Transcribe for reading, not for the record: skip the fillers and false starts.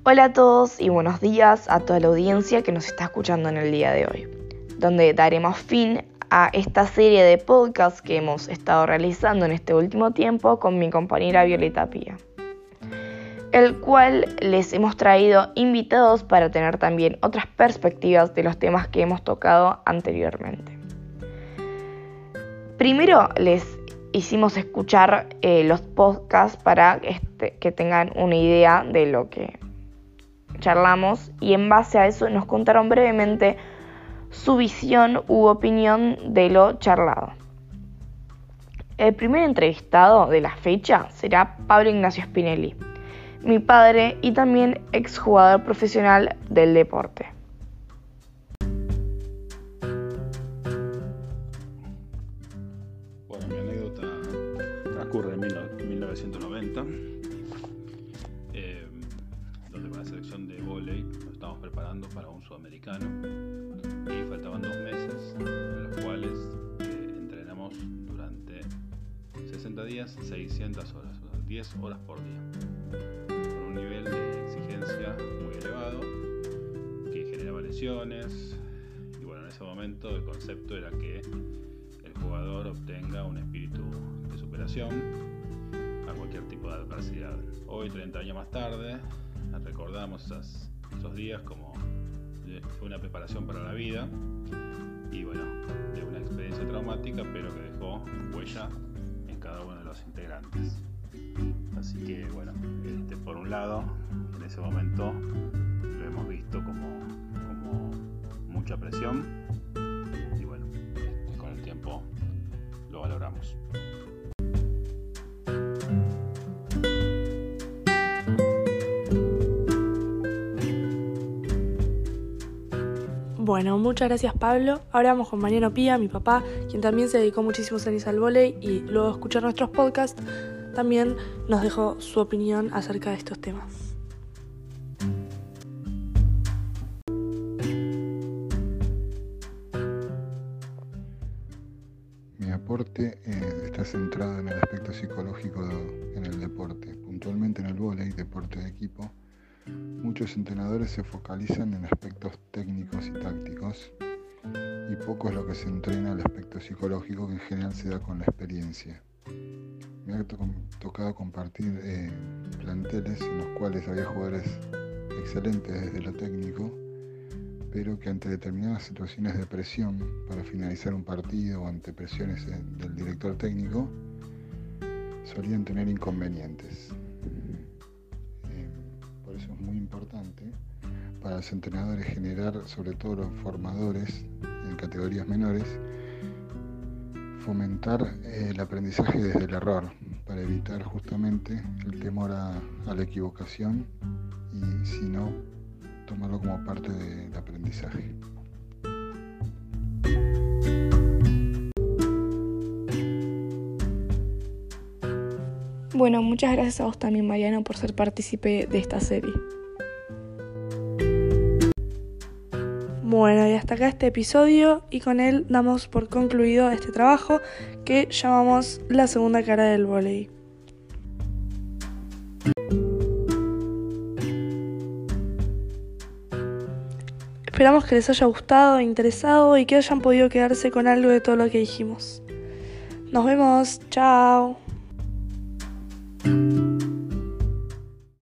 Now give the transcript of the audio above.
Hola a todos y buenos días a toda la audiencia que nos está escuchando en el día de hoy, donde daremos fin a esta serie de podcasts que hemos estado realizando en este último tiempo con mi compañera Violeta Pía, el cual les hemos traído invitados para tener también otras perspectivas de los temas que hemos tocado anteriormente. Primero les hicimos escuchar los podcasts para que tengan una idea de lo que charlamos y en base a eso nos contaron brevemente su visión u opinión de lo charlado. El primer entrevistado de la fecha será Pablo Ignacio Spinelli, mi padre y también exjugador profesional del deporte. Bueno, mi anécdota transcurre en 1990, donde con la selección de vóley nos estábamos preparando para un sudamericano y faltaban 2 meses, en los cuales entrenamos durante 60 días, 600 horas, o sea, 10 horas por día, con un nivel de exigencia muy elevado que generaba lesiones. Y bueno, en ese momento el concepto era que el jugador obtenga un espíritu de superación a cualquier tipo de adversidad. Hoy, 30 años más tarde, recordamos esos días como fue una preparación para la vida y bueno, de una experiencia traumática, pero que dejó huella en cada uno de los integrantes. Así que bueno, por un lado, en ese momento lo hemos visto como mucha presión y bueno, con el tiempo lo valoramos. Bueno, muchas gracias Pablo. Ahora vamos con Mariano Pía, mi papá, quien también se dedicó muchísimos años al vóley y luego de escuchar nuestros podcasts también nos dejó su opinión acerca de estos temas. Mi aporte está centrado en el aspecto psicológico en el deporte, puntualmente en el vóley, deporte de equipo. Muchos entrenadores se focalizan en aspectos técnicos y tácticos y poco es lo que se entrena el aspecto psicológico que en general se da con la experiencia. Me ha tocado compartir planteles en los cuales había jugadores excelentes desde lo técnico, pero que ante determinadas situaciones de presión para finalizar un partido o ante presiones del director técnico solían tener inconvenientes. Por eso es muy importante para los entrenadores generar, sobre todo los formadores en categorías menores, fomentar el aprendizaje desde el error para evitar justamente el temor a la equivocación y si no, tomarlo como parte del aprendizaje. Bueno, muchas gracias a vos también, Mariano, por ser partícipe de esta serie. Bueno, y hasta acá este episodio y con él damos por concluido este trabajo que llamamos La segunda cara del vóley. Esperamos que les haya gustado e interesado y que hayan podido quedarse con algo de todo lo que dijimos. Nos vemos, chao.